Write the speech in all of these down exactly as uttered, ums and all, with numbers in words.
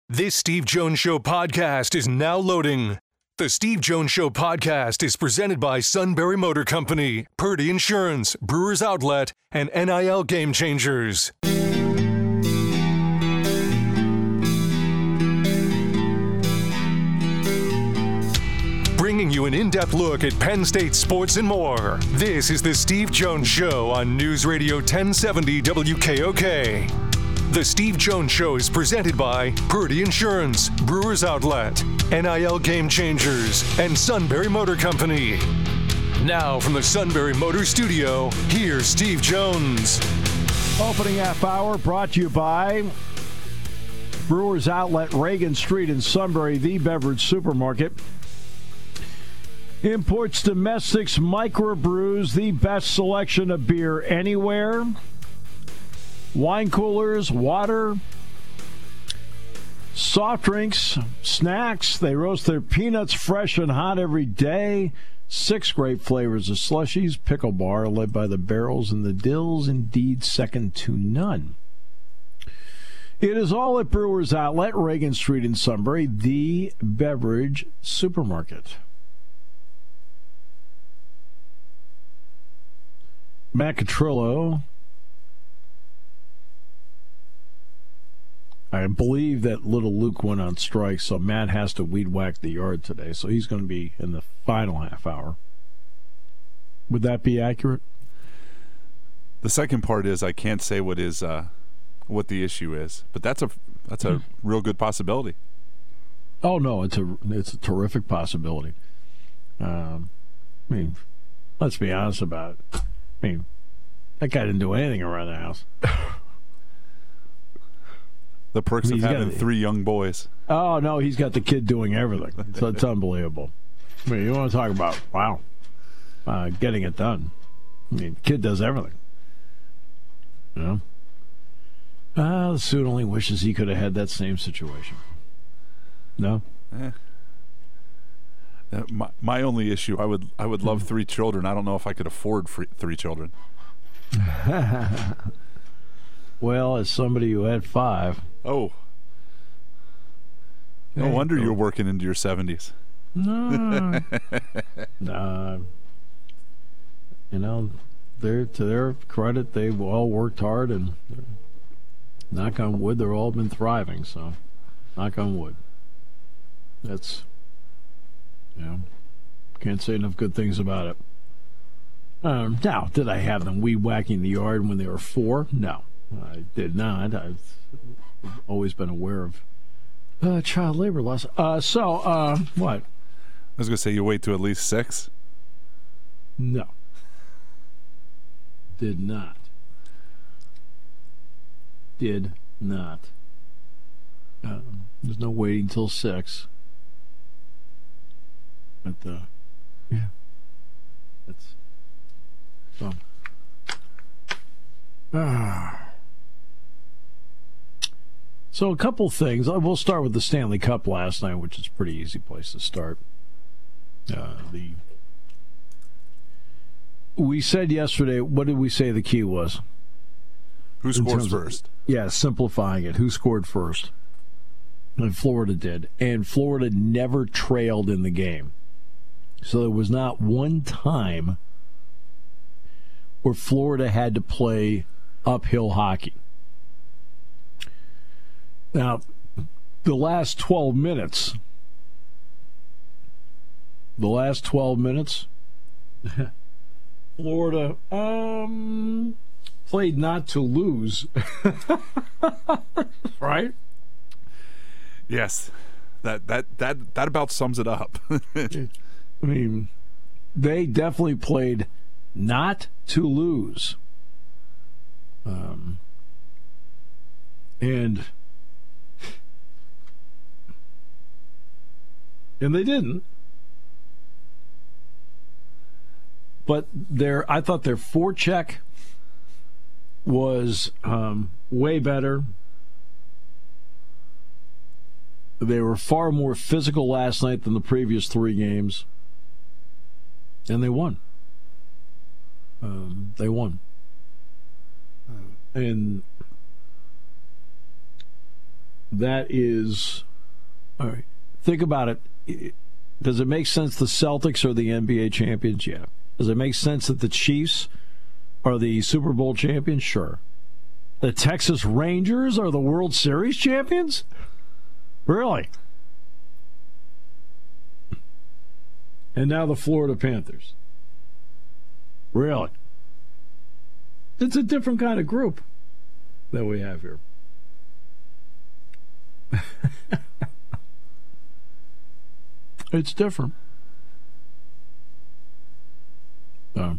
This Steve Jones Show podcast is now loading. The Steve Jones Show podcast is presented by Sunbury Motor Company, Purdy Insurance, Brewers Outlet, and N I L Game Changers. Bringing you an in-depth look at Penn State sports and more. This is the Steve Jones Show on News Radio ten seventy W K O K. The Steve Jones Show is presented by Purdy Insurance, Brewers Outlet, N I L Game Changers, and Sunbury Motor Company. Now from the Sunbury Motor Studio, here's Steve Jones. Opening half hour brought to you by Brewers Outlet, Reagan Street in Sunbury, the beverage supermarket. Imports, domestics, microbrews, the best selection of beer anywhere. Wine coolers, water, soft drinks, snacks. They roast their peanuts fresh and hot every day. Six great flavors of slushies. Pickle bar led by the barrels and the dills, indeed second to none. It is all at Brewers Outlet, Reagan Street in Sunbury, the beverage supermarket. Matt Catrillo. I believe that little Luke went on strike, so Matt has to weed whack the yard today. So he's going to be in the final half hour. Would that be accurate? The second part is I can't say what is uh, what the issue is, but that's a that's a real good possibility. Oh no, it's a it's a terrific possibility. Um, I mean, let's be honest about it. I mean, that guy didn't do anything around the house. The perks I mean, of having got, three young boys. Oh, no, he's got the kid doing everything. So it's unbelievable. I mean, you want to talk about, wow, uh, getting it done. I mean, the kid does everything. You know? Uh, the suit only wishes he could have had that same situation. No? Eh. Uh, my, my only issue, I would I would love three children. I don't know if I could afford free, three children. Well, as somebody who had five. Oh. No hey, wonder oh. you're working into your seventies. No. uh, you know, they're, to their credit, they've all worked hard, and knock on wood, they've all been thriving. So, knock on wood. That's, you know, can't say enough good things about it. Um, now, did I have them weed whacking the yard when they were four? No. I did not. I've always been aware of uh, child labor laws. Uh, so, uh, what? I was going to say you wait to at least six. No. Did not. Did not. Um, there's no waiting till six. But, uh, yeah. That's, so. Ah. So a couple things. We'll start with the Stanley Cup last night, which is a pretty easy place to start. Uh, the we said yesterday. What did we say the key was? Who scores first? Of, yeah, simplifying it. Who scored first? And Florida did, and Florida never trailed in the game. So there was not one time where Florida had to play uphill hockey. Now, the last twelve minutes, the last twelve minutes, Florida um, played not to lose, right? Yes, that that that that about sums it up. I mean, they definitely played not to lose, um, and. And they didn't. But their, I thought their forecheck was um, way better. They were far more physical last night than the previous three games. And they won. Um, they won. And that is, all right, think about it. Does it make sense the Celtics are the N B A champions? Yeah. Does it make sense that the Chiefs are the Super Bowl champions? Sure. The Texas Rangers are the World Series champions? Really? And now the Florida Panthers. Really? It's a different kind of group that we have here. It's different. So.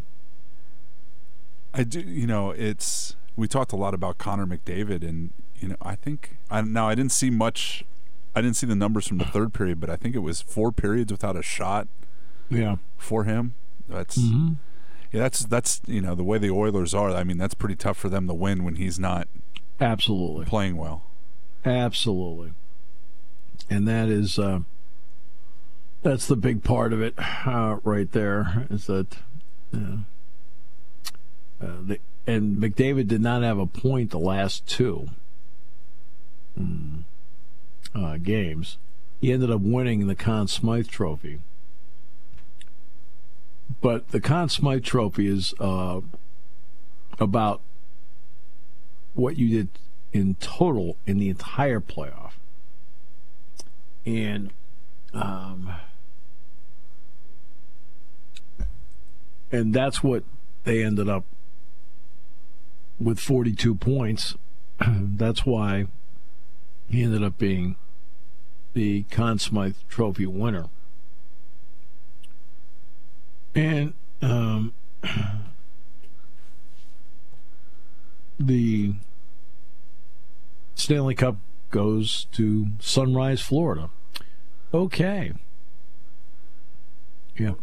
I do, you know, it's, we talked a lot about Connor McDavid, and, you know, I think, I now I didn't see much, I didn't see the numbers from the third period, but I think it was four periods without a shot yeah. for him. That's, mm-hmm. yeah, that's, that's, you know, the way the Oilers are, I mean, that's pretty tough for them to win when he's not absolutely playing well. Absolutely. And that is, uh, that's the big part of it uh, right there, is that, uh, uh, the, and McDavid did not have a point the last two mm, uh, games. He ended up winning the Conn Smythe Trophy. But the Conn Smythe Trophy is uh, about what you did in total in the entire playoff. And um, and that's what they ended up with, forty-two points. That's why he ended up being the Conn Smythe Trophy winner. And um, the Stanley Cup goes to Sunrise, Florida. Okay. Yeah.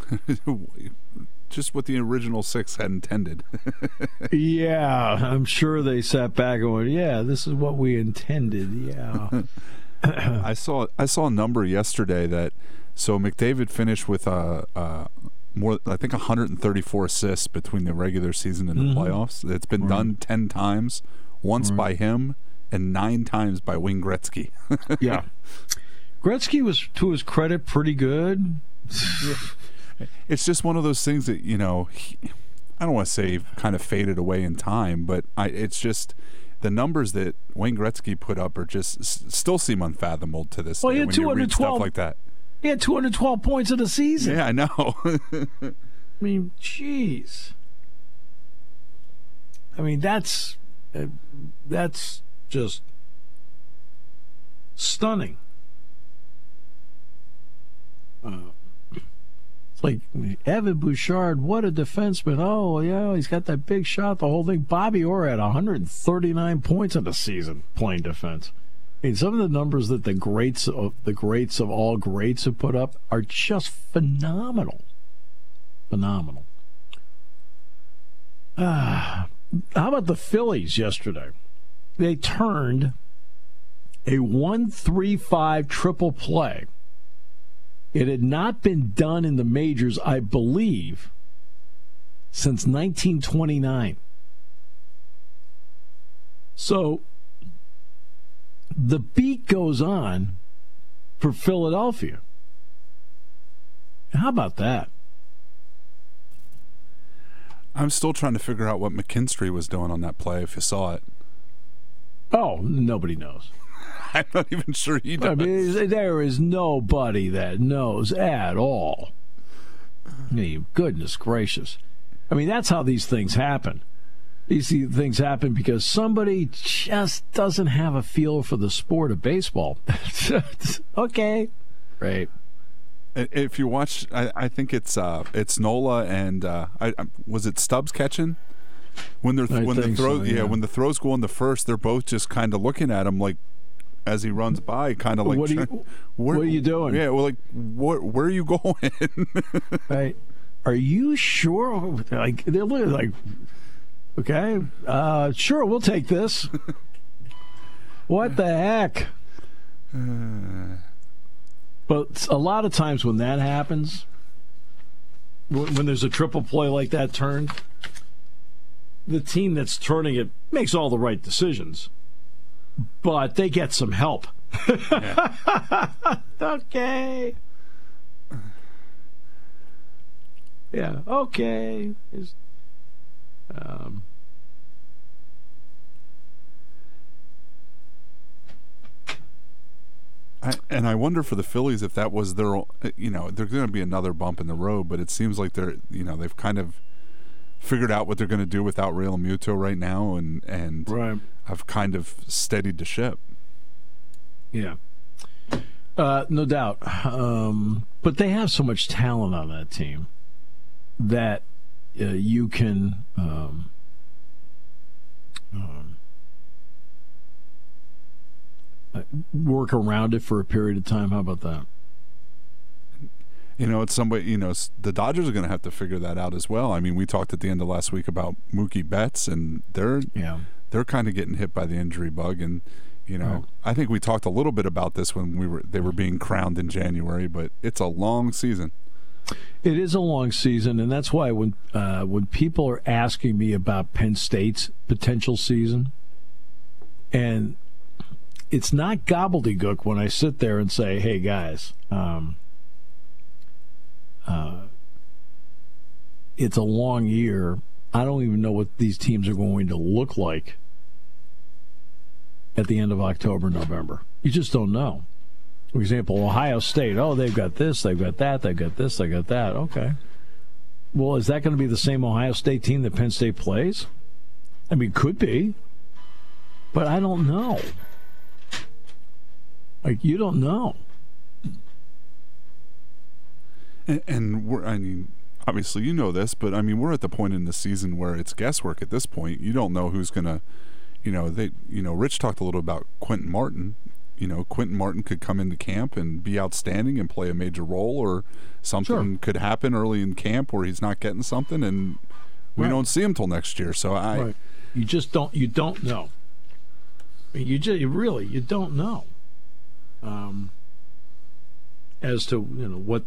Just what the original six had intended. Yeah, I'm sure they sat back and went, yeah, this is what we intended. Yeah. I saw I saw a number yesterday that, so McDavid finished with uh, uh, more, I think one hundred thirty-four assists between the regular season and the mm-hmm. playoffs. It's been right. done ten times, once right. by him and nine times by Wayne Gretzky. Yeah. Gretzky was, to his credit, pretty good. It's just one of those things that, you know, he, I don't want to say kind of faded away in time, but I, it's just the numbers that Wayne Gretzky put up are just still seem unfathomable to this well, day when you read stuff like that. He had two hundred twelve points in a season. Yeah, I know. I mean, jeez. I mean, that's uh, that's just stunning. Uh, it's like Evan Bouchard, what a defenseman. Oh, yeah, he's got that big shot, the whole thing. Bobby Orr had one hundred thirty-nine points in the season playing defense. I mean, some of the numbers that the greats of the greats of all greats have put up are just phenomenal. Phenomenal. Ah, how about the Phillies yesterday? They turned a one three five triple play. It had not been done in the majors, I believe, since nineteen twenty-nine. So the beat goes on for Philadelphia. How about that? I'm still trying to figure out what McKinstry was doing on that play, if you saw it. Oh, nobody knows. I'm not even sure he does. I mean, there is nobody that knows at all. I mean, goodness gracious. I mean, that's how these things happen. These things happen because somebody just doesn't have a feel for the sport of baseball. Okay. Right. If you watch, I, I think it's uh, it's Nola and uh, I, was it Stubbs catching? When they're I when the throw so, yeah. yeah when the throws go in the first, they're both just kind of looking at him like as he runs by, kind of like what are you, where, what are you doing? Yeah, well, like where where are you going? Right? Are you sure? Like they're literally like, okay, uh, sure, we'll take this. What the heck? Uh, But a lot of times when that happens, when there's a triple play like that turned, the team that's turning it makes all the right decisions. but they get some help. Yeah. Okay. Yeah, okay. It's, um, I, and I wonder for the Phillies if that was their, you know, there's going to be another bump in the road, but it seems like they're, you know, they've kind of figured out what they're going to do without Real Muto right now, and and right. have kind of steadied the ship. Yeah, uh, no doubt. Um, but they have so much talent on that team that uh, you can um, um, work around it for a period of time. How about that? You know, it's somebody, you know, the Dodgers are going to have to figure that out as well. I mean, we talked at the end of last week about Mookie Betts, and they're yeah. they're kind of getting hit by the injury bug. And, you know, right. I think we talked a little bit about this when we were they were being crowned in January, but it's a long season. It is a long season, and that's why when uh, when people are asking me about Penn State's potential season, and it's not gobbledygook when I sit there and say, hey, guys, um, uh, it's a long year. I don't even know what these teams are going to look like at the end of October, November. You just don't know. For example, Ohio State, oh, they've got this, they've got that, they've got this, they've got that. Okay. Well, is that going to be the same Ohio State team that Penn State plays? I mean, could be. But I don't know. Like, you don't know. And, and we're, I mean, obviously you know this, but I mean, we're at the point in the season where it's guesswork at this point. You don't know who's going to, you know, they, you know, Rich talked a little about Quentin Martin. You know, Quentin Martin could come into camp and be outstanding and play a major role, or something sure. could happen early in camp where he's not getting something, and we right. don't see him till next year. So I, right. you just don't, you don't know. I mean, you just you really, you don't know um, as to you know what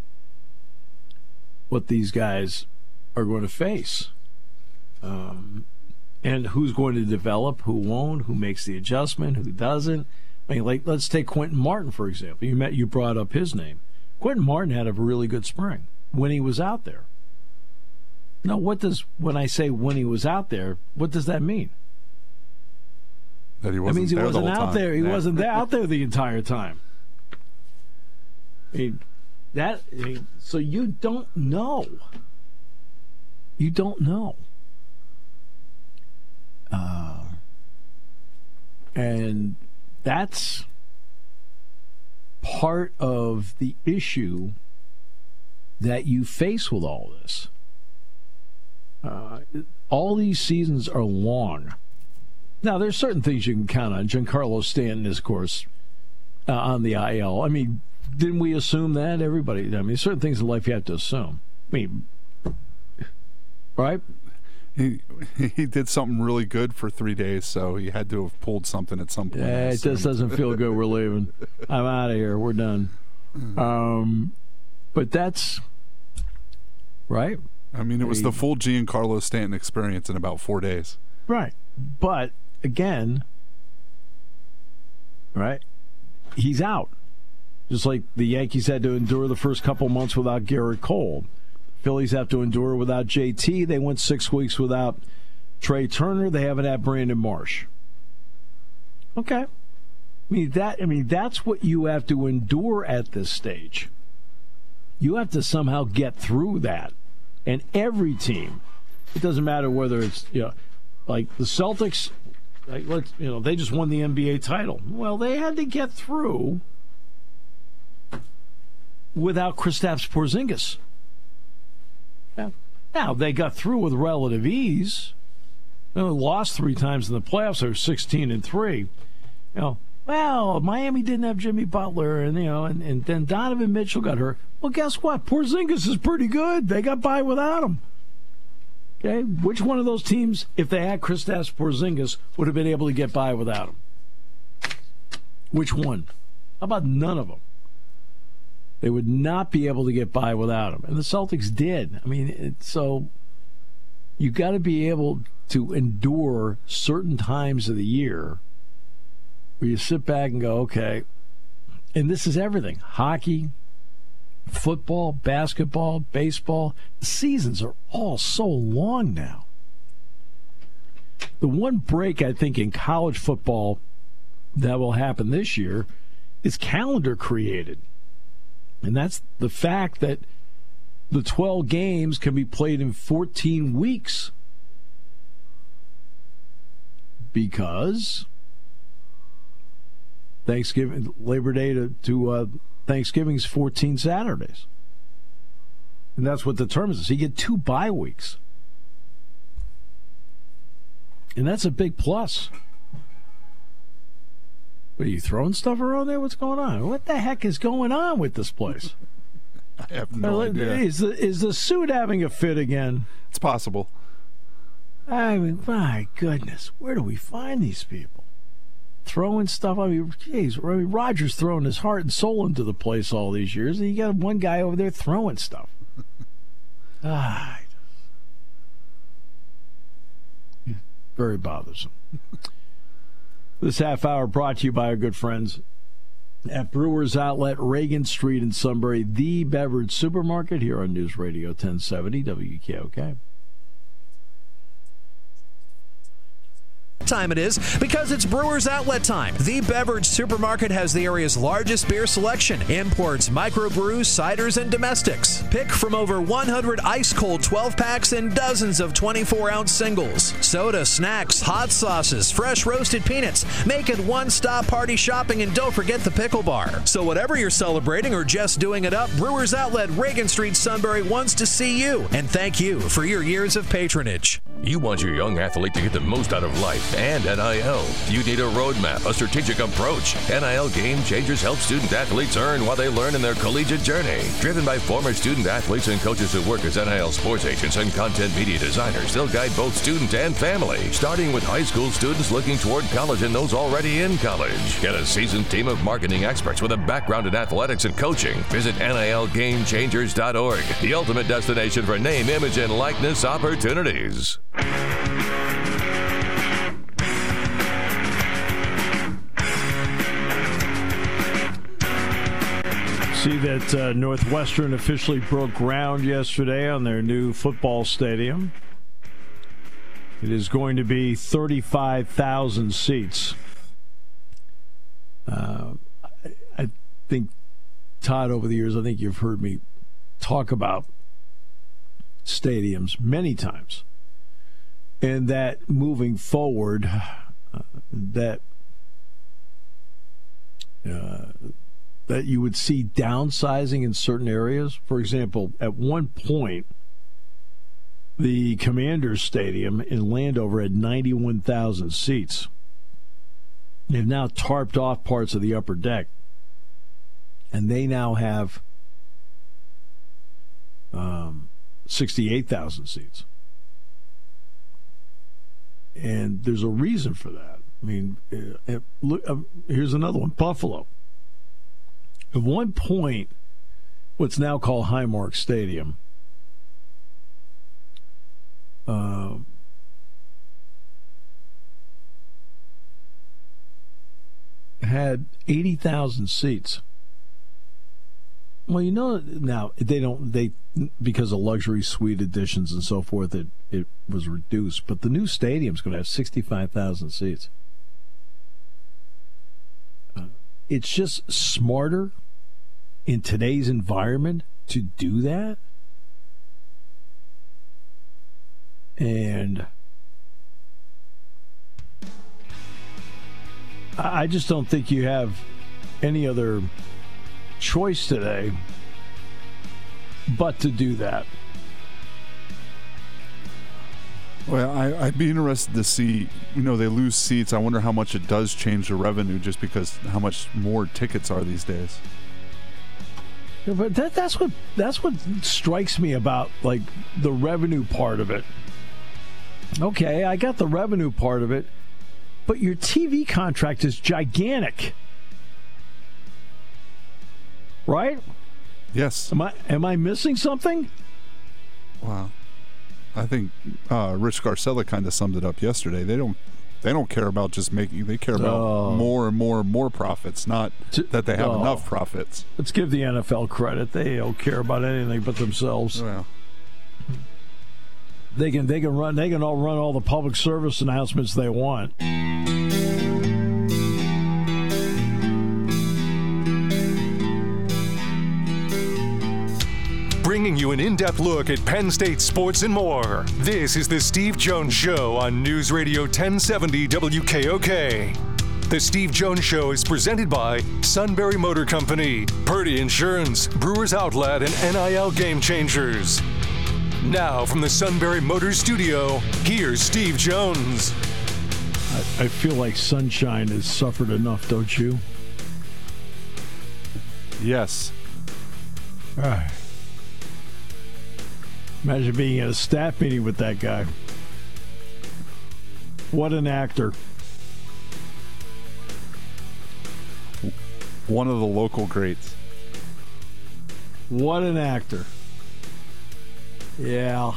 what these guys are going to face, um, and who's going to develop, who won't, who makes the adjustment, who doesn't. I mean, like, let's take Quentin Martin, for example. You met, you brought up his name. Quentin Martin had a really good spring when he was out there. Now, what does, when I say when he was out there, what does that mean? That he wasn't that means he there wasn't the whole out time. there. He yeah. wasn't there, out there the entire time. I mean, that, I mean, so you don't know. You don't know. Uh, and that's part of the issue that you face with all this. Uh, all these seasons are long. Now, there's certain things you can count on. Giancarlo Stanton is, of course, uh, on the I L. I mean, didn't we assume that? Everybody. I mean, certain things in life you have to assume. I mean, right? He he did something really good for three days, so he had to have pulled something at some point. Yeah, it just doesn't feel good. We're leaving. I'm out of here. We're done. Um, but that's right. I mean, it was the full Giancarlo Stanton experience in about four days. Right. But, again, right, he's out. Just like the Yankees had to endure the first couple months without Garrett Cole. Phillies have to endure without J T. They went six weeks without Trey Turner. They haven't had Brandon Marsh. Okay. I mean, that, I mean, that's what you have to endure at this stage. You have to somehow get through that. And every team, it doesn't matter whether it's, you know, like the Celtics, like, let's, you know, they just won the N B A title. Well, they had to get through without Kristaps Porzingis. Yeah. Now, they got through with relative ease. They lost three times in the playoffs. They were sixteen and three. You know, well, Miami didn't have Jimmy Butler, and you know, and, and then Donovan Mitchell got hurt. Well, guess what? Porzingis is pretty good. They got by without him. Okay, which one of those teams, if they had Kristaps Porzingis, would have been able to get by without him? Which one? How about none of them? They would not be able to get by without him, and the Celtics did. I mean, it, so you got to be able to endure certain times of the year where you sit back and go, okay, and this is everything. Hockey, football, basketball, baseball. The seasons are all so long now. The one break, I think, in college football that will happen this year is calendar created. And that's the fact that the twelve games can be played in fourteen weeks. Because Thanksgiving, Labor Day to, to uh, Thanksgiving is fourteen Saturdays. And that's what determines this. You get two bye weeks. And that's a big plus. What, are you throwing stuff around there? What's going on? What the heck is going on with this place? I have no idea. Is the, is the suit having a fit again? It's possible. I mean, my goodness, where do we find these people? Throwing stuff. I mean, geez, I mean, Roger's throwing his heart and soul into the place all these years, and you got one guy over there throwing stuff. ah, very bothersome. This half hour brought to you by our good friends at Brewers Outlet, Reagan Street in Sunbury, the beverage supermarket here on News Radio ten seventy W K O K. Time it is because it's Brewers Outlet time. The beverage supermarket has the area's largest beer selection, imports, microbrews, ciders, and domestics. Pick from over one hundred ice-cold twelve-packs and dozens of twenty-four ounce singles. Soda, snacks, hot sauces, fresh roasted peanuts. Make it one-stop party shopping, and don't forget the pickle bar. So whatever you're celebrating or just doing it up, Brewers Outlet, Reagan Street, Sunbury wants to see you. And thank you for your years of patronage. You want your young athlete to get the most out of life and N I L. You need a roadmap, a strategic approach. N I L Game Changers help student athletes earn while they learn in their collegiate journey. Driven by former student athletes and coaches who work as N I L sports agents and content media designers, they'll guide both student and family, starting with high school students looking toward college and those already in college. Get a seasoned team of marketing experts with a background in athletics and coaching. Visit N I L game changers dot org, the ultimate destination for name, image, and likeness opportunities. See that uh, Northwestern officially broke ground yesterday on their new football stadium. It is going to be thirty-five thousand seats. Uh, I, I think, Todd, over the years, I think you've heard me talk about stadiums many times. And that moving forward, uh, that uh, that you would see downsizing in certain areas. For example, at one point, the Commanders Stadium in Landover had ninety-one thousand seats. They've now tarped off parts of the upper deck, and they now have um, sixty-eight thousand seats. And there's a reason for that. I mean, uh, look, uh, here's another one, Buffalo. At one point, what's now called Highmark Stadium, uh, had eighty thousand seats. Well, you know, now they don't, they, because of luxury suite additions and so forth, it, it was reduced. But the new stadium's going to have sixty-five thousand seats. Uh, it's just smarter in today's environment to do that. And I just don't think you have any other choice today but to do that. Well, I, I'd be interested to see, you know, they lose seats. I wonder how much it does change the revenue just because how much more tickets are these days. Yeah, but that, that's what that's what strikes me about, like, the revenue part of it. Okay, I got the revenue part of it, but your T V contract is gigantic. Right? Yes. Am I am I missing something? Wow. I think uh, Rich Garcella kind of summed it up yesterday. They don't They don't care about just making. They care about Oh. more and more and more profits, not T- that they have oh. enough profits. Let's give the N F L credit. They don't care about anything but themselves. Well, They can they can run they can all run all the public service announcements they want. Bringing you an in-depth look at Penn State sports and more. This is the Steve Jones Show on News Radio ten seventy W K O K. The Steve Jones Show is presented by Sunbury Motor Company, Purdy Insurance, Brewers Outlet, and N I L Game Changers. Now from the Sunbury Motors Studio, here's Steve Jones. I, I feel like Sunshine has suffered enough, don't you? yes. Ah. Imagine being at a staff meeting with that guy. What an actor. One of the local greats. What an actor. Yeah.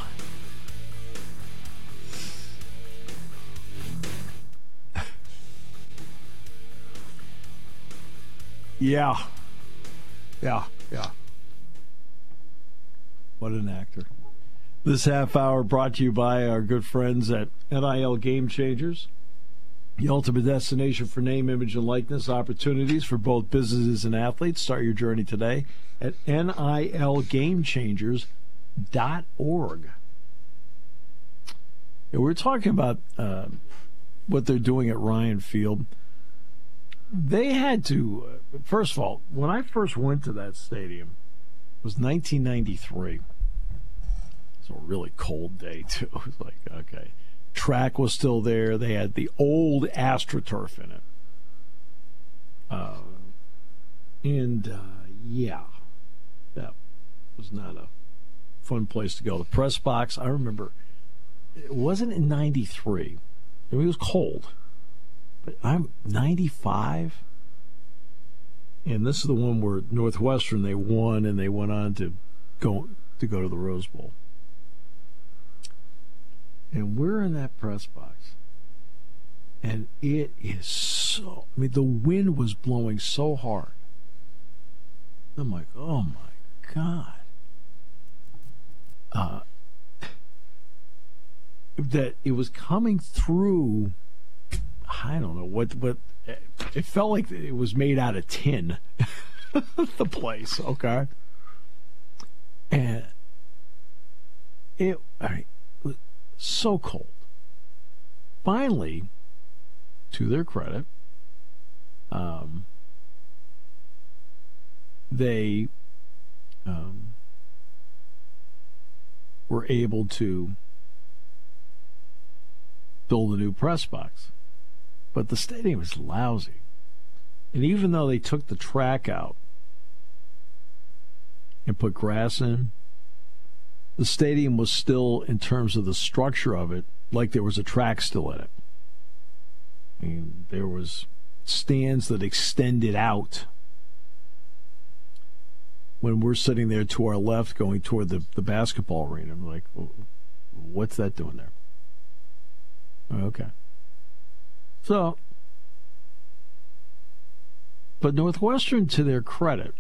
Yeah. Yeah. Yeah. What an actor. This half hour brought to you by our good friends at N I L Game Changers, the ultimate destination for name, image, and likeness opportunities for both businesses and athletes. Start your journey today at N I L game changers dot org. And we're talking about uh, what they're doing at Ryan Field. They had to, uh, first of all, when I first went to that stadium, it was nineteen ninety-three. It was a really cold day, too. It was like, okay. Track was still there. They had the old AstroTurf in it. Uh, and, uh, yeah, that was not a fun place to go. The press box, I remember, it wasn't in ninety-three. I mean, it was cold. But I'm ninety-five. And this is the one where Northwestern, they won, and they went on to go to go to the Rose Bowl. And we're in that press box. And it is so, I mean, the wind was blowing so hard. I'm like, oh my God. Uh, that it was coming through, I don't know, what, what it felt like it was made out of tin, the place, okay? And it, I mean, it was so cold. Finally, to their credit, um, they um, were able to build a new press box. But the stadium is lousy. And even though they took the track out and put grass in, the stadium was still, in terms of the structure of it, like there was a track still in it. I mean, there was stands that extended out. When we're sitting there to our left going toward the, the basketball arena, I'm like, what's that doing there? Okay. So, but Northwestern, to their credit,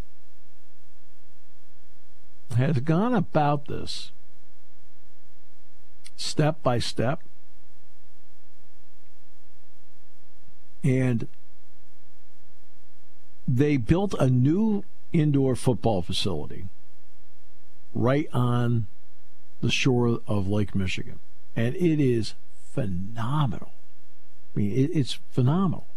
has gone about this step by step. And they built a new indoor football facility right on the shore of Lake Michigan. And it is phenomenal. I mean, it, it's phenomenal.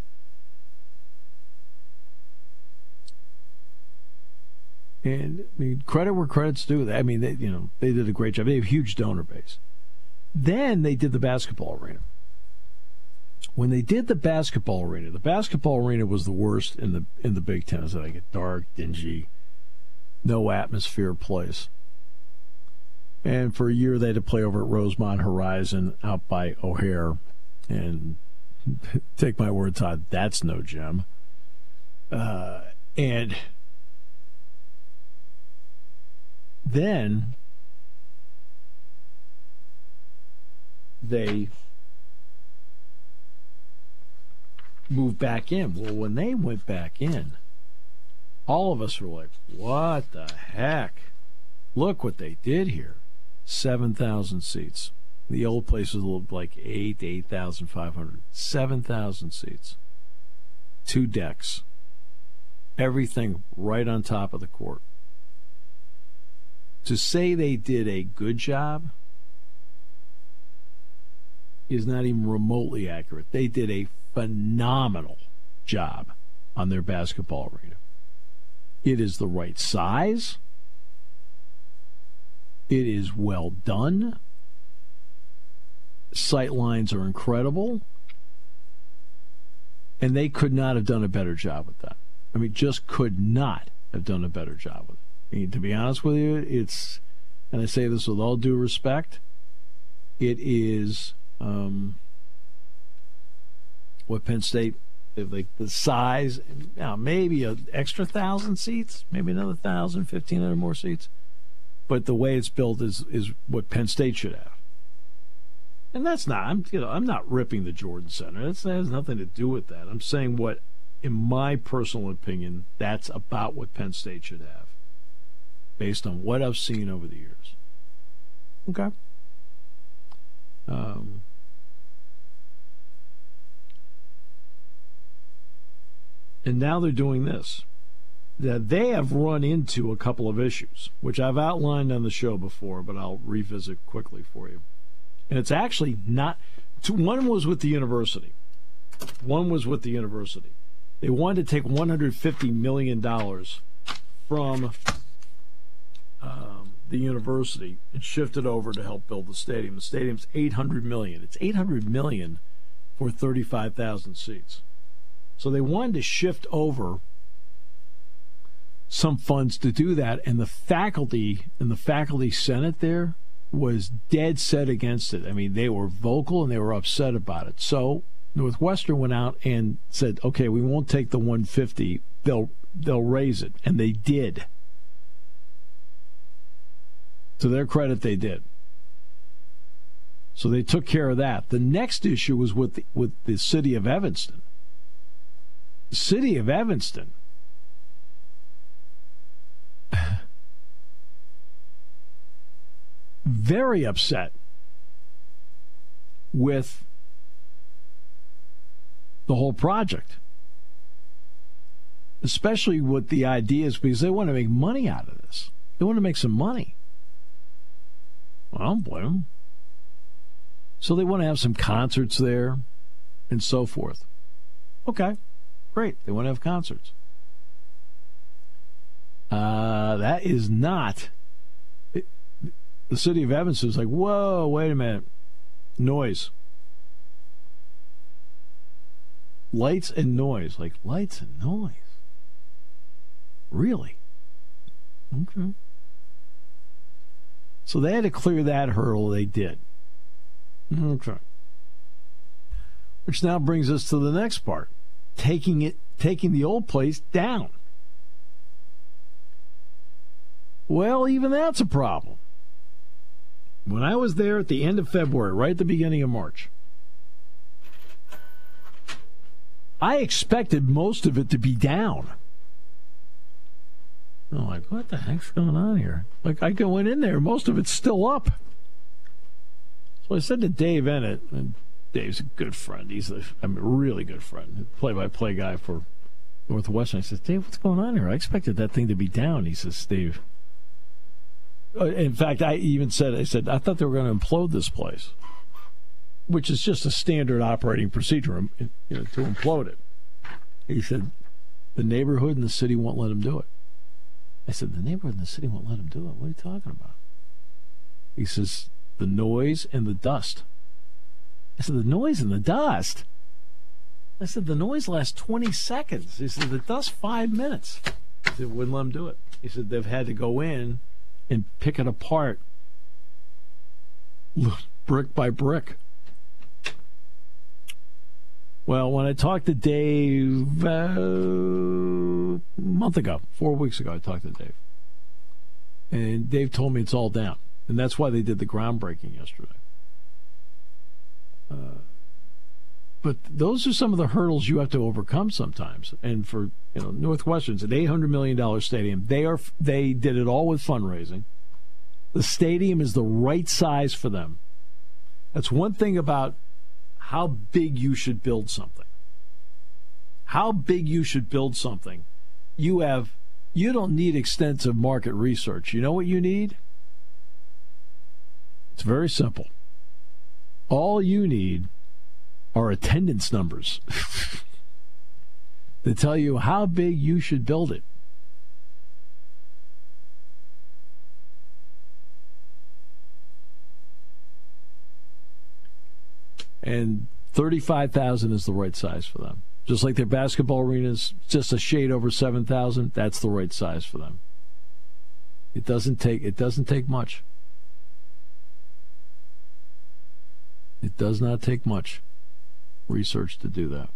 And I mean, credit where credit's due. I mean, they, you know, they did a great job. They have a huge donor base. Then they did the basketball arena. When they did the basketball arena, the basketball arena was the worst in the in the Big Ten. It's like a dark, dingy, no atmosphere place. And for a year, they had to play over at Rosemont Horizon out by O'Hare. And take my word, Todd, that's no gem. Uh, and then they move back in. Well, when they went back in, all of us were like, what the heck? Look what they did here. seven thousand seats. The old place was a little like eight, eight thousand five hundred. seven thousand seats. Two decks. Everything right on top of the court. To say they did a good job is not even remotely accurate. They did a phenomenal job on their basketball arena. It is the right size. It is well done. Sight lines are incredible. And they could not have done a better job with that. I mean, just could not have done a better job with it. I mean, to be honest with you, it's, and I say this with all due respect, it is um, what Penn State, like the size, you know, maybe an extra thousand seats, maybe another thousand, fifteen hundred more seats. But the way it's built is is what Penn State should have. And that's not, I'm you know, I'm not ripping the Jordan Center. That's, that has nothing to do with that. I'm saying what, in my personal opinion, that's about what Penn State should have, based on what I've seen over the years. Okay. Um, and now they're doing this. That they have run into a couple of issues, which I've outlined on the show before, but I'll revisit quickly for you. And it's actually not, one was with the university. One was with the university. They wanted to take one hundred fifty million dollars from um, the university and shift it over to help build the stadium. The stadium's eight hundred million dollars. It's eight hundred million dollars for thirty-five thousand seats. So they wanted to shift over some funds to do that, and the faculty and the faculty senate there was dead set against it. I mean, they were vocal and they were upset about it. So Northwestern went out and said, okay, we won't take the one hundred fifty. They'll they'll raise it, and they did. To their credit, they did. So they took care of that. The next issue was with the, with the city of Evanston. The city of Evanston very upset with the whole project, especially with the ideas, because they want to make money out of this. They want to make some money. Well, I don't blame them. So they want to have some concerts there and so forth. Okay, great. They want to have concerts. Uh, that is not... It, the city of Evanston is like, whoa, wait a minute. Noise. Lights and noise. Like, lights and noise. Really? Okay. So they had to clear that hurdle. They did. Okay. Which now brings us to the next part. Taking it, taking the old place down. Well, even that's a problem. When I was there at the end of February, right at the beginning of March, I expected most of it to be down. I'm like, what the heck's going on here? Like, I went in there, most of it's still up. So I said to Dave Ennett, and Dave's a good friend. He's a, I mean, a really good friend, play-by-play guy for Northwestern. I said, Dave, what's going on here? I expected that thing to be down. He says, Steve. In fact, I even said, I said, I thought they were going to implode this place, which is just a standard operating procedure, you know, to implode it. He said, the neighborhood and the city won't let him do it. I said, the neighborhood and the city won't let him do it? What are you talking about? He says, the noise and the dust. I said, the noise and the dust? I said, the noise lasts twenty seconds. He said, the dust, five minutes. He said, wouldn't let him do it. He said, they've had to go in and pick it apart brick by brick. Well, when I talked to Dave uh, a month ago, four weeks ago, I talked to Dave. And Dave told me it's all down. And that's why they did the groundbreaking yesterday. Uh, but those are some of the hurdles you have to overcome sometimes. And for you know Northwestern's an eight hundred million dollars stadium. They are they did it all with fundraising. The stadium is the right size for them. That's one thing about how big you should build something. How big you should build something. You have you don't need extensive market research. You know what you need? It's very simple. All you need are attendance numbers to tell you how big you should build it. And thirty-five thousand is the right size for them. Just like their basketball arenas, just a shade over seven thousand, that's the right size for them. It doesn't take it doesn't take much. It does not take much research to do that.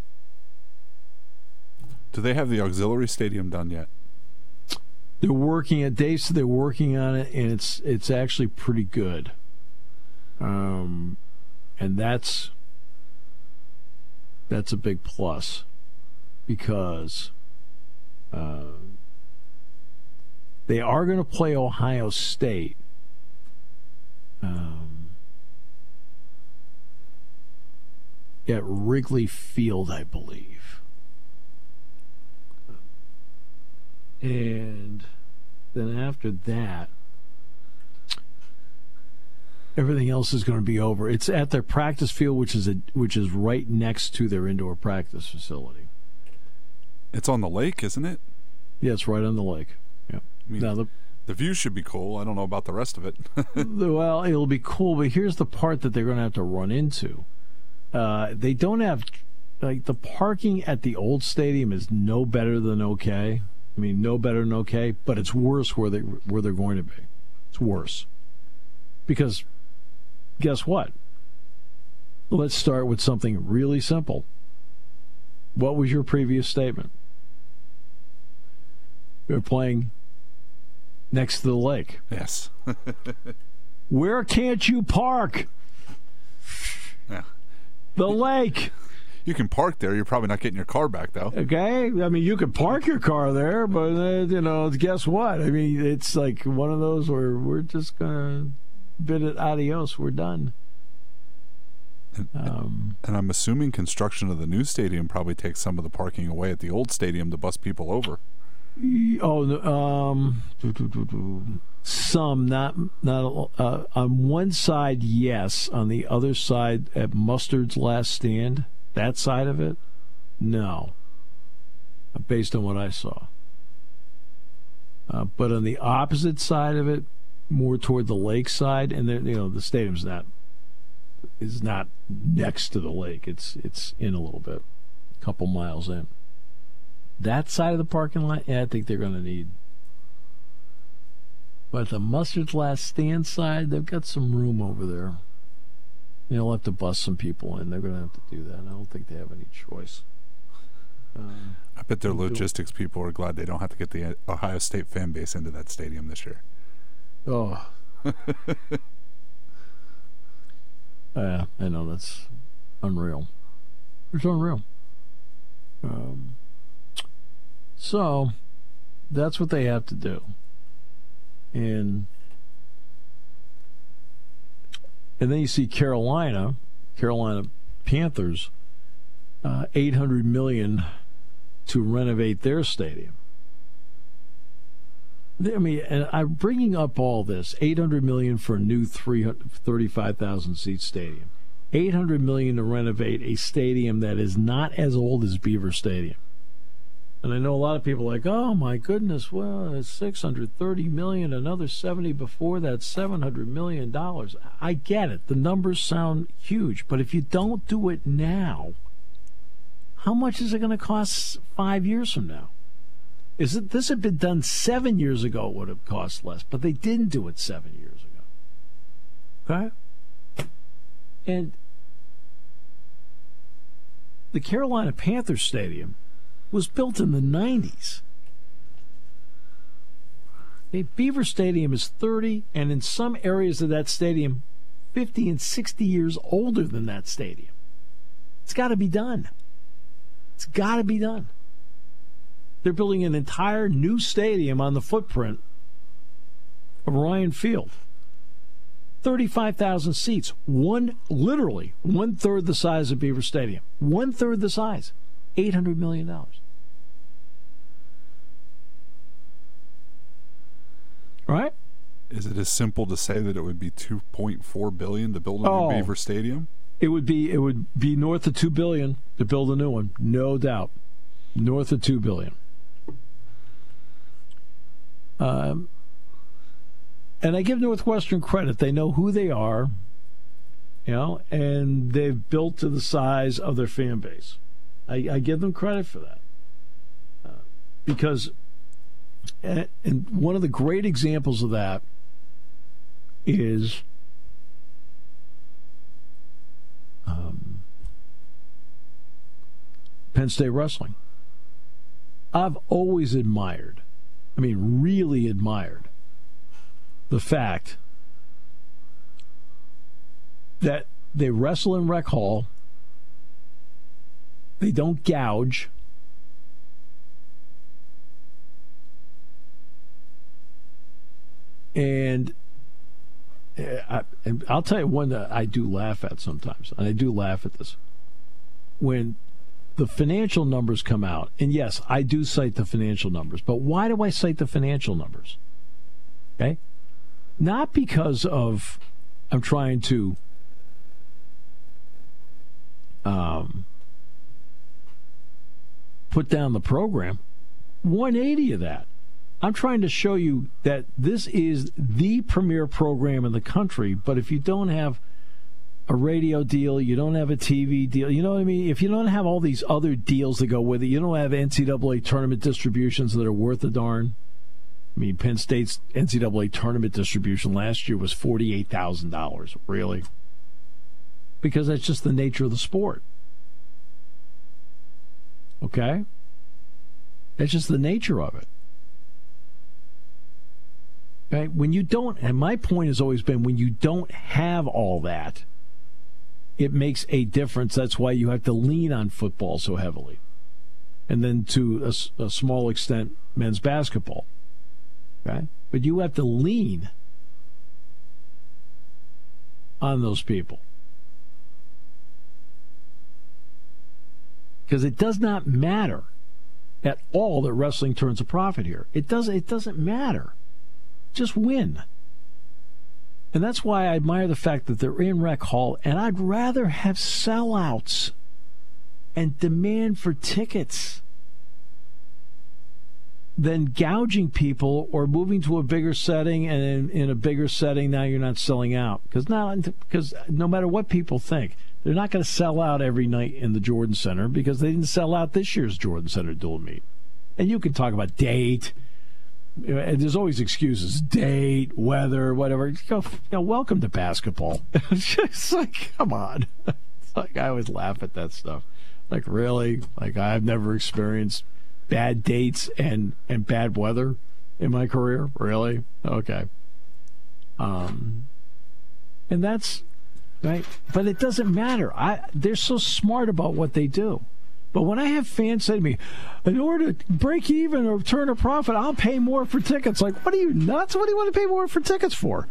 Do they have the auxiliary stadium done yet? They're working at Dace. They're working on it, and it's it's actually pretty good. Um, and that's that's a big plus because uh, they are going to play Ohio State. Um, at Wrigley Field, I believe. And then after that, everything else is going to be over. It's at their practice field, which is a, which is right next to their indoor practice facility. It's on the lake, isn't it? Yeah, it's right on the lake. Yeah. I mean, now the the view should be cool. I don't know about the rest of it. well, it'll be cool, but here's the part that they're going to have to run into. Uh, they don't have, like, the parking at the old stadium is no better than okay. I mean, no better than okay, but it's worse where they where they're going to be. It's worse because guess what? Let's start with something really simple. What was your previous statement? They're playing next to the lake. Yes. Where can't you park? Yeah. The lake. You can park there. You're probably not getting your car back, though. Okay? I mean, you can park your car there, but, uh, you know, guess what? I mean, it's like one of those where we're just going to bid it adios. We're done. And, Um, and I'm assuming construction of the new stadium probably takes some of the parking away at the old stadium to bus people over. Oh, no, um, some, not not uh, on one side, yes. On the other side, at Mustard's Last Stand, that side of it, no. Based on what I saw, uh, but on the opposite side of it, more toward the lake side, and there, you know, the stadium's not is not next to the lake. It's it's in a little bit, a couple miles in. That side of the parking lot, yeah, I think they're going to need. But the Mustard's Last Stand side, they've got some room over there. They'll have to bus some people in. They're going to have to do that. I don't think they have any choice. Um, I bet their logistics people are glad they don't have to get the Ohio State fan base into that stadium this year. Oh. Yeah, I know. That's unreal. It's unreal. Um, so, that's what they have to do. And and then you see Carolina, Carolina Panthers, uh, eight hundred million dollars to renovate their stadium. I mean, and I'm bringing up all this, eight hundred million dollars for a new thirty-five thousand seat stadium, eight hundred million dollars to renovate a stadium that is not as old as Beaver Stadium. And I know a lot of people are like, oh my goodness, well, it's six hundred thirty million dollars, another seventy before that, seven hundred million dollars. I get it. The numbers sound huge, but if you don't do it now, how much is it going to cost five years from now? Is it this had been done seven years ago, it would have cost less, but they didn't do it seven years ago. Okay? And the Carolina Panthers Stadium was built in the nineties. Okay, Beaver Stadium is thirty, and in some areas of that stadium, fifty and sixty years older than that stadium. It's got to be done. It's got to be done. They're building an entire new stadium on the footprint of Ryan Field. thirty-five thousand seats. One, literally, one-third the size of Beaver Stadium. One-third the size. eight hundred million dollars. All right? Is it as simple to say that it would be two point four billion dollars to build a Oh. new Beaver Stadium? It would be it would be north of two billion dollars to build a new one, no doubt. North of two billion dollars. Um, and I give Northwestern credit. They know who they are, you know, and they've built to the size of their fan base. I, I give them credit for that. Uh, because, and one of the great examples of that is um, Penn State wrestling. I've always admired, I mean, really admired, the fact that they wrestle in Rec Hall, they don't gouge, and, I, and I'll tell you one that I do laugh at sometimes, and I do laugh at this. When the financial numbers come out, and yes, I do cite the financial numbers, but why do I cite the financial numbers? Okay? Not because of I'm trying to um, put down the program. one eighty of that. I'm trying to show you that this is the premier program in the country, but if you don't have a radio deal, you don't have a T V deal, you know what I mean? If you don't have all these other deals that go with it, you don't have N C double A tournament distributions that are worth a darn. I mean, Penn State's N C double A tournament distribution last year was forty-eight thousand dollars. Really? Because that's just the nature of the sport. Okay? That's just the nature of it. Okay? When you don't, and my point has always been, when you don't have all that, it makes a difference. That's why you have to lean on football so heavily. And then to a, a small extent, men's basketball. Okay? But you have to lean on those people. Because it does not matter at all that wrestling turns a profit here. It doesn't, it doesn't matter. Just win. And that's why I admire the fact that they're in Rec Hall, and I'd rather have sellouts and demand for tickets than gouging people or moving to a bigger setting, and in, in a bigger setting now you're not selling out. Because now, because no matter what people think, they're not going to sell out every night in the Jordan Center because they didn't sell out this year's Jordan Center dual meet. And you can talk about date. And there's always excuses. Date, weather, whatever. You know, you know, welcome to basketball. It's just like, come on. It's like, I always laugh at that stuff. Like, really? Like, I've never experienced bad dates and, and bad weather in my career? Really? Okay. Um, and that's, right? But it doesn't matter. I They're so smart about what they do. But when I have fans say to me, in order to break even or turn a profit, I'll pay more for tickets. Like, what are you, nuts? What do you want to pay more for tickets for?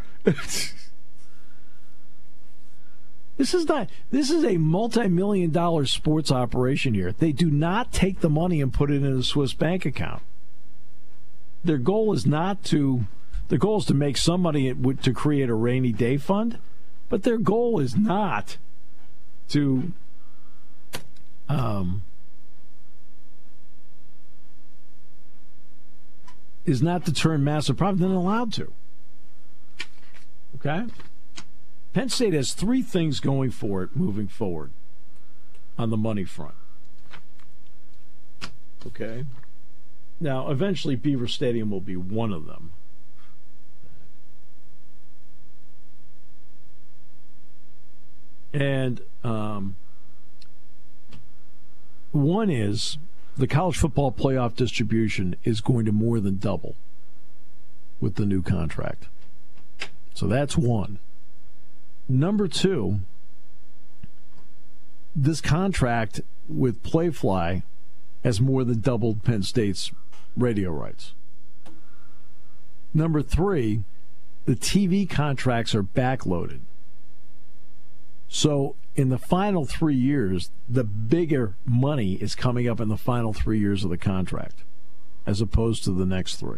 This is not, this is a multi-million dollar sports operation here. They do not take the money and put it in a Swiss bank account. Their goal is not to, the goal is to make some money to create a rainy day fund, but their goal is not to, um, is not to turn massive profit. They're not allowed to. Okay? Penn State has three things going for it moving forward on the money front. Okay? Now, eventually Beaver Stadium will be one of them. And um, one is the college football playoff distribution is going to more than double with the new contract. So that's one. Number two, this contract with Playfly has more than doubled Penn State's radio rights. Number three, the T V contracts are backloaded. So in the final three years, the bigger money is coming up in the final three years of the contract, as opposed to the next three.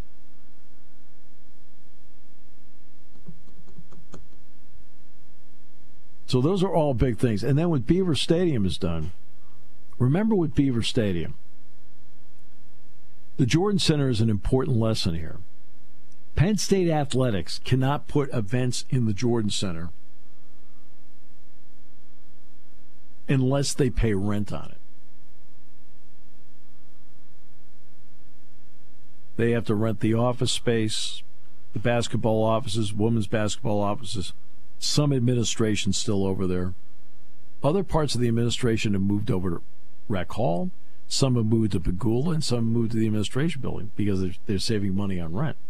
So those are all big things. And then when Beaver Stadium is done, remember with Beaver Stadium, the Jordan Center is an important lesson here. Penn State Athletics cannot put events in the Jordan Center unless they pay rent on it. They have to rent the office space, the basketball offices, women's basketball offices, some administration still over there. Other parts of the administration have moved over to Rec Hall. Some have moved to Pagula, and some have moved to the administration building because they're, they're saving money on rent.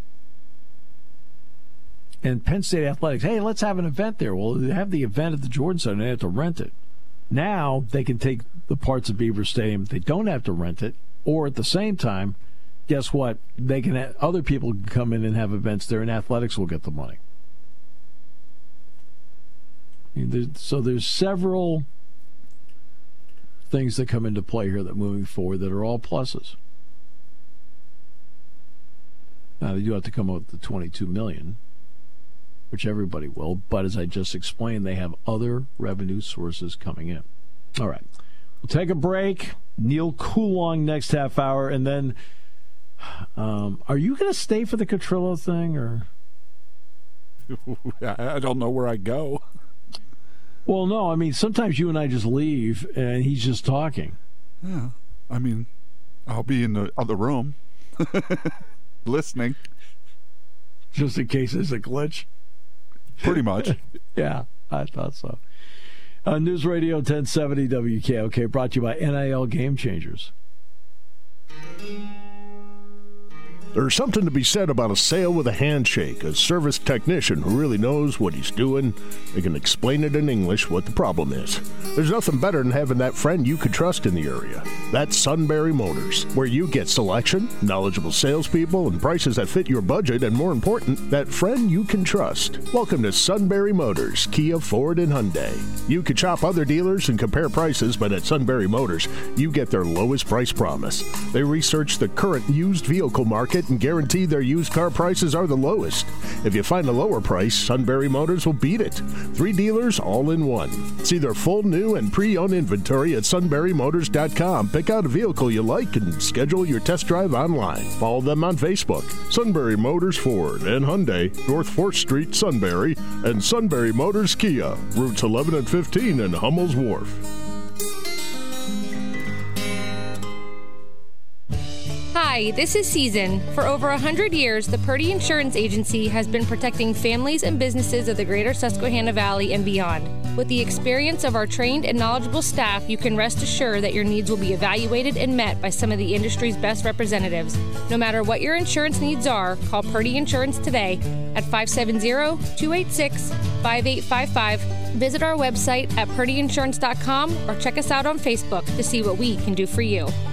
And Penn State Athletics, hey, let's have an event there. Well, they have the event at the Jordan Center, and they have to rent it. Now they can take the parts of Beaver Stadium, they don't have to rent it, or at the same time, guess what? They can have, other people can come in and have events there, and athletics will get the money. So there's several things that come into play here that moving forward that are all pluses. Now they do have to come up with the twenty-two million dollars, which everybody will, but as I just explained, they have other revenue sources coming in. All right. We'll take a break. Neil Coulong next half hour, and then um, are you going to stay for the Catrillo thing, or? I don't know where I go. Well, no, I mean, sometimes you and I just leave, and he's just talking. Yeah, I mean, I'll be in the other room, listening. Just in case there's a glitch? Pretty much. Yeah, I thought so. Uh, News Radio ten seventy W K O K, brought to you by N I L Game Changers. There's something to be said about a sale with a handshake, a service technician who really knows what he's doing. They can explain it in English what the problem is. There's nothing better than having that friend you could trust in the area. That's Sunbury Motors, where you get selection, knowledgeable salespeople, and prices that fit your budget, and more important, that friend you can trust. Welcome to Sunbury Motors, Kia, Ford, and Hyundai. You could shop other dealers and compare prices, but at Sunbury Motors, you get their lowest price promise. They research the current used vehicle market and guarantee their used car prices are the lowest. If you find a lower price, Sunbury Motors will beat it. Three dealers all in one. See their full new and pre-owned inventory at sunbury motors dot com. Pick out a vehicle you like and schedule your test drive online. Follow them on Facebook. Sunbury Motors Ford and Hyundai, North fourth Street, Sunbury, and Sunbury Motors Kia, routes eleven and fifteen in Hummel's Wharf. Hi, this is Season. For over one hundred years, the Purdy Insurance Agency has been protecting families and businesses of the greater Susquehanna Valley and beyond. With the experience of our trained and knowledgeable staff, you can rest assured that your needs will be evaluated and met by some of the industry's best representatives. No matter what your insurance needs are, call Purdy Insurance today at five seven zero, two eight six, five eight five five. Visit our website at purdy insurance dot com or check us out on Facebook to see what we can do for you.